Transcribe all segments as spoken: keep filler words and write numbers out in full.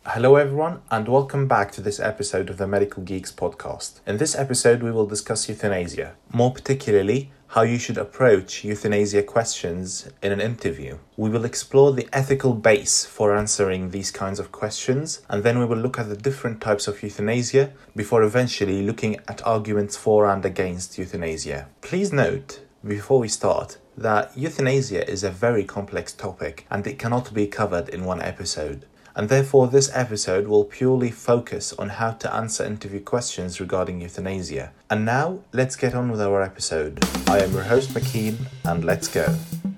Hello everyone and welcome back to this episode of the Medical Geeks podcast. In this episode we will discuss euthanasia, more particularly how you should approach euthanasia questions in an interview. We will explore the ethical base for answering these kinds of questions, and then we will look at the different types of euthanasia before eventually looking at arguments for and against euthanasia. Please note, before we start, that euthanasia is a very complex topic and it cannot be covered in one episode. And therefore this episode will purely focus on how to answer interview questions regarding euthanasia. And now, let's get on with our episode. I am your host McKean, and let's go.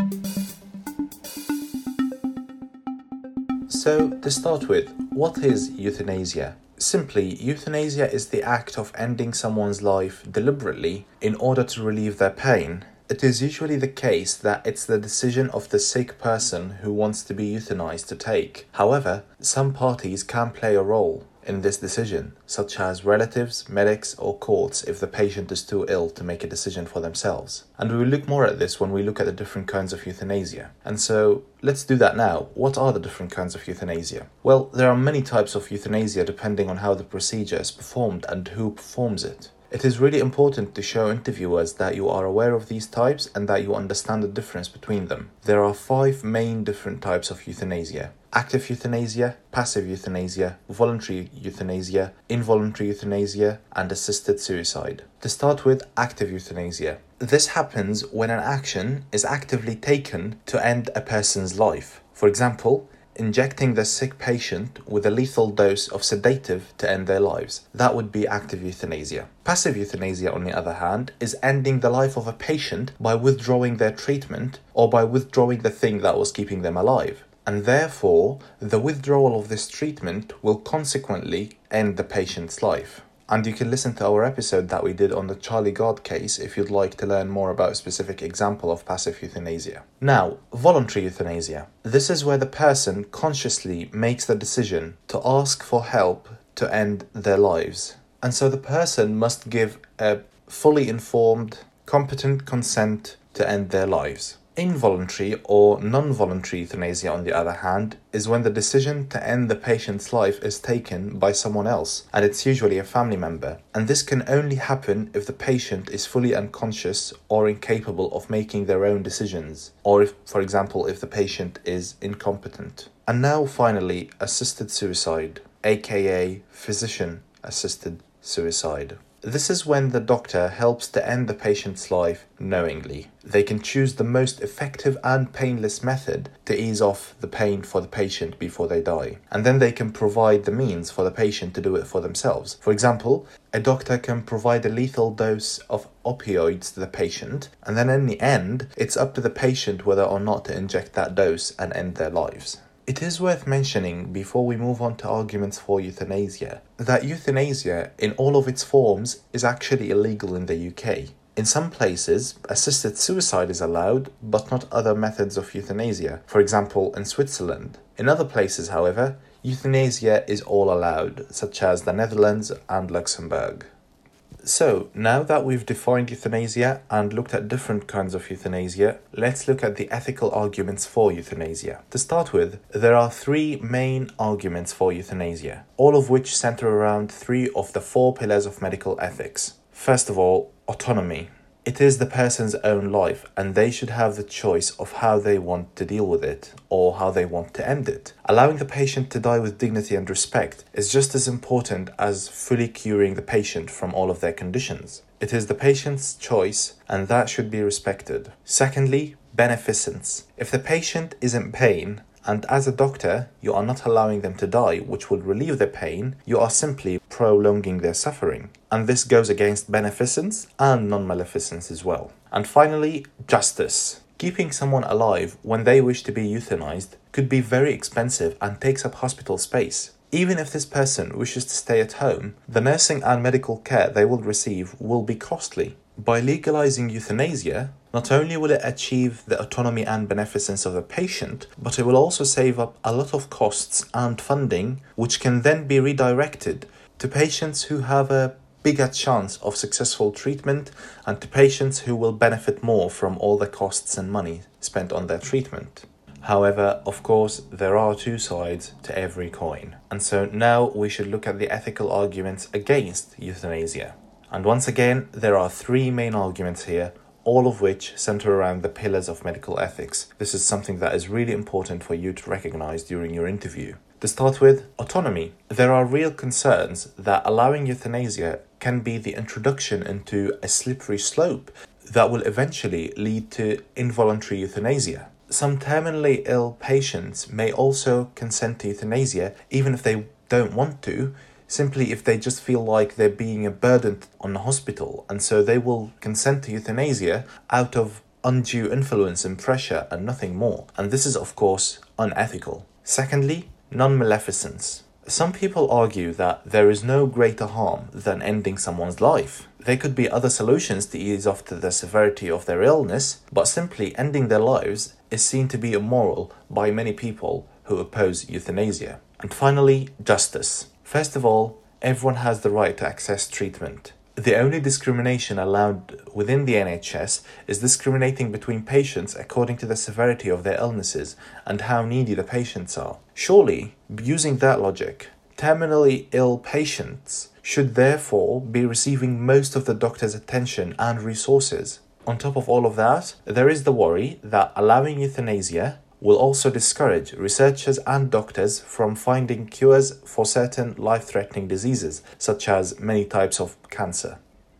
So, to start with, what is euthanasia? Simply, euthanasia is the act of ending someone's life deliberately in order to relieve their pain. It is usually the case that it's the decision of the sick person who wants to be euthanized to take. However, some parties can play a role in this decision, such as relatives, medics, or courts if the patient is too ill to make a decision for themselves. And we will look more at this when we look at the different kinds of euthanasia. And so, let's do that now. What are the different kinds of euthanasia? Well, there are many types of euthanasia depending on how the procedure is performed and who performs it. It is really important to show interviewers that you are aware of these types and that you understand the difference between them. There are five main different types of euthanasia: active euthanasia, passive euthanasia, voluntary euthanasia, involuntary euthanasia, and assisted suicide. To start with, active euthanasia. This happens when an action is actively taken to end a person's life. For example, injecting the sick patient with a lethal dose of sedative to end their lives. That would be active euthanasia. Passive euthanasia, on the other hand, is ending the life of a patient by withdrawing their treatment or by withdrawing the thing that was keeping them alive. And therefore, the withdrawal of this treatment will consequently end the patient's life. And you can listen to our episode that we did on the Charlie Gard case if you'd like to learn more about a specific example of passive euthanasia. Now, voluntary euthanasia. This is where the person consciously makes the decision to ask for help to end their lives. And so the person must give a fully informed, competent consent to end their lives. Involuntary or non-voluntary euthanasia, on the other hand, is when the decision to end the patient's life is taken by someone else, and it's usually a family member. And this can only happen if the patient is fully unconscious or incapable of making their own decisions, or if, for example, if the patient is incompetent. And now, finally, assisted suicide, aka physician-assisted suicide. This is when the doctor helps to end the patient's life knowingly. They can choose the most effective and painless method to ease off the pain for the patient before they die. And then they can provide the means for the patient to do it for themselves. For example, a doctor can provide a lethal dose of opioids to the patient, and then in the end, it's up to the patient whether or not to inject that dose and end their lives. It is worth mentioning, before we move on to arguments for euthanasia, that euthanasia in all of its forms is actually illegal in the U K. In some places, assisted suicide is allowed, but not other methods of euthanasia, for example in Switzerland. In other places, however, euthanasia is all allowed, such as the Netherlands and Luxembourg. So, now that we've defined euthanasia and looked at different kinds of euthanasia, let's look at the ethical arguments for euthanasia. To start with, there are three main arguments for euthanasia, all of which center around three of the four pillars of medical ethics. First of all, autonomy. It is the person's own life, and they should have the choice of how they want to deal with it, or how they want to end it. Allowing the patient to die with dignity and respect is just as important as fully curing the patient from all of their conditions. It is the patient's choice, and that should be respected. Secondly, beneficence. If the patient is in pain, and as a doctor, you are not allowing them to die, which would relieve their pain, you are simply prolonging their suffering. And this goes against beneficence and non-maleficence as well. And finally, justice. Keeping someone alive when they wish to be euthanized could be very expensive and takes up hospital space. Even if this person wishes to stay at home, the nursing and medical care they will receive will be costly. By legalizing euthanasia, not only will it achieve the autonomy and beneficence of the patient, but it will also save up a lot of costs and funding, which can then be redirected to patients who have a bigger chance of successful treatment and to patients who will benefit more from all the costs and money spent on their treatment. However, of course, there are two sides to every coin. And so now we should look at the ethical arguments against euthanasia. And once again, there are three main arguments here, all of which center around the pillars of medical ethics. This is something that is really important for you to recognize during your interview. To start with, autonomy. There are real concerns that allowing euthanasia can be the introduction into a slippery slope that will eventually lead to involuntary euthanasia. Some terminally ill patients may also consent to euthanasia even if they don't want to, simply if they just feel like they're being a burden on the hospital, and so they will consent to euthanasia out of undue influence and pressure and nothing more. And this is, of course, unethical. Secondly, non-maleficence. Some people argue that there is no greater harm than ending someone's life. There could be other solutions to ease off to the severity of their illness, but simply ending their lives is seen to be immoral by many people who oppose euthanasia. And finally, justice. First of all, everyone has the right to access treatment. The only discrimination allowed within the N H S is discriminating between patients according to the severity of their illnesses and how needy the patients are. Surely, using that logic, terminally ill patients should therefore be receiving most of the doctor's attention and resources. On top of all of that, there is the worry that allowing euthanasia will also discourage researchers and doctors from finding cures for certain life-threatening diseases, such as many types of cancer.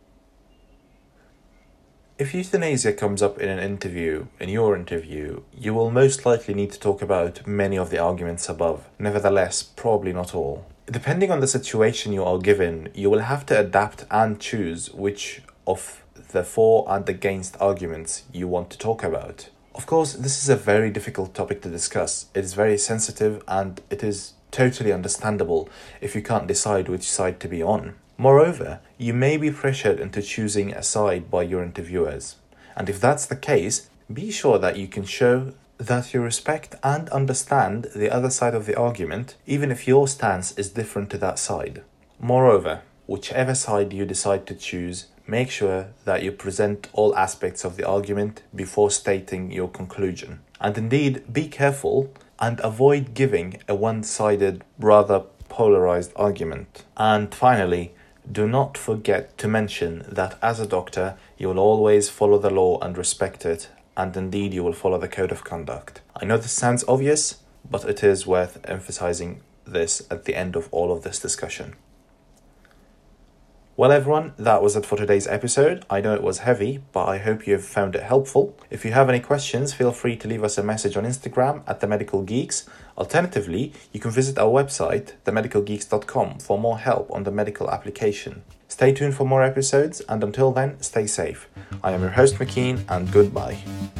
If euthanasia comes up in an interview, in your interview, you will most likely need to talk about many of the arguments above. Nevertheless, probably not all. Depending on the situation you are given, you will have to adapt and choose which of the for and against arguments you want to talk about. Of course, this is a very difficult topic to discuss. It is very sensitive and it is totally understandable if you can't decide which side to be on. Moreover, you may be pressured into choosing a side by your interviewers. And if that's the case, be sure that you can show that you respect and understand the other side of the argument, even if your stance is different to that side. Moreover, whichever side you decide to choose, make sure that you present all aspects of the argument before stating your conclusion. And indeed, be careful and avoid giving a one-sided, rather polarized argument. And finally, do not forget to mention that as a doctor, you will always follow the law and respect it, and indeed you will follow the code of conduct. I know this sounds obvious, but it is worth emphasizing this at the end of all of this discussion. Well everyone, that was it for today's episode. I know it was heavy, but I hope you have found it helpful. If you have any questions, feel free to leave us a message on Instagram at The Medical Geeks. Alternatively, you can visit our website, the medical geeks dot com, for more help on the medical application. Stay tuned for more episodes, and until then, stay safe. I am your host, McKean, and goodbye.